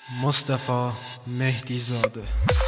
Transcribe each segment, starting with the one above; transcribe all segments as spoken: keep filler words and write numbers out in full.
Mustafa Mehdizade.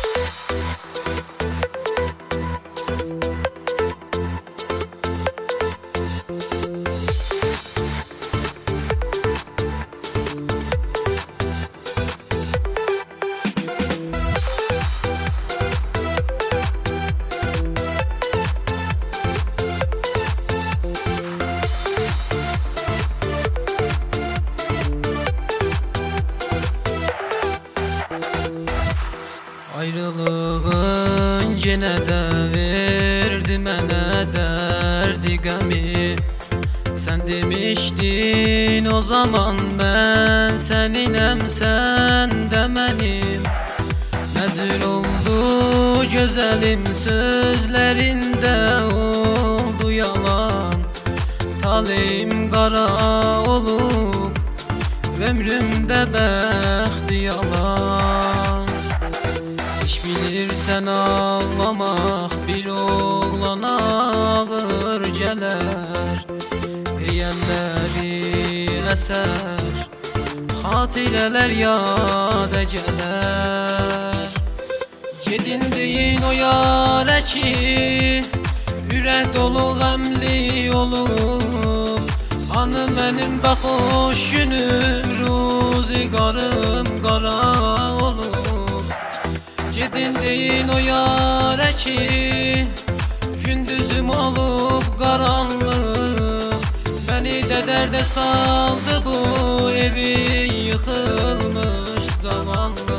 Ayrılığın gene de verdi mənə dərdi qəmi. Sən demişdin o zaman mən səninəm, sən də mənim. Məcul oldu gözəlim sözlərində oldu yalan. Taleyim qara olub ömrümdə bəxti yalan. Bilirsən ağlamaq bir oğlana ağır gələr. Deyənləri əsər, xatirələr yada gələr. Gedin deyin o yarə ki, ürək dolu qəmli olub. Anı mənim bəxoş günüm, ruzi qarım qara olub. Gedin deyin o yarə ki, gündüzüm olub qaranlıq. Bəni də dərdə saldı bu evi yıxılmış zamanlı.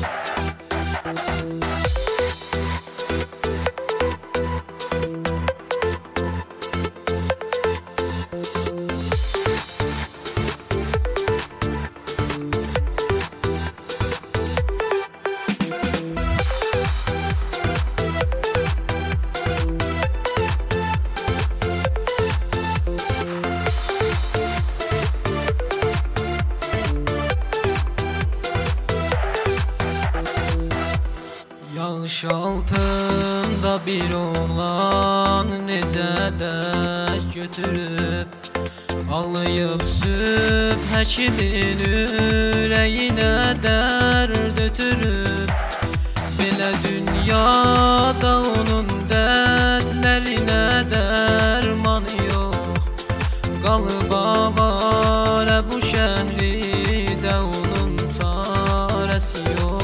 Yağış altında bir oğlan necə dərs götürüb, ağlayıb süb həkimin ürəyinə dərd ötürüb. Belə dünyada onun dərdlərinə dərman yox, qalıb avara bu şəhridə onun çarəsi yox.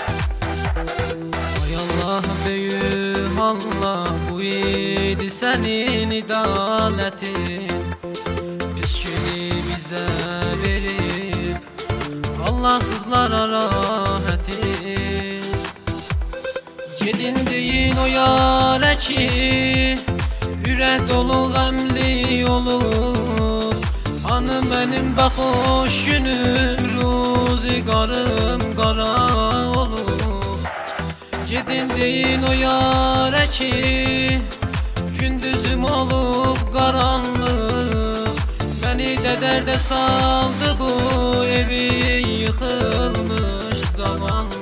Böyük Allah, bu idi sənin idalətin. Pis günü bizə verib Allahsızlara rahətin. Gedin deyin o yarə ki, ürək dolu qəmli olub. Anı mənim bəxoş günüm, ruzi qarım qara olub. Gedin deyin o yarə ki, gündüzüm olub qaranlıq. Bəni də dərdə saldı bu evi yıxılmış zamanlı.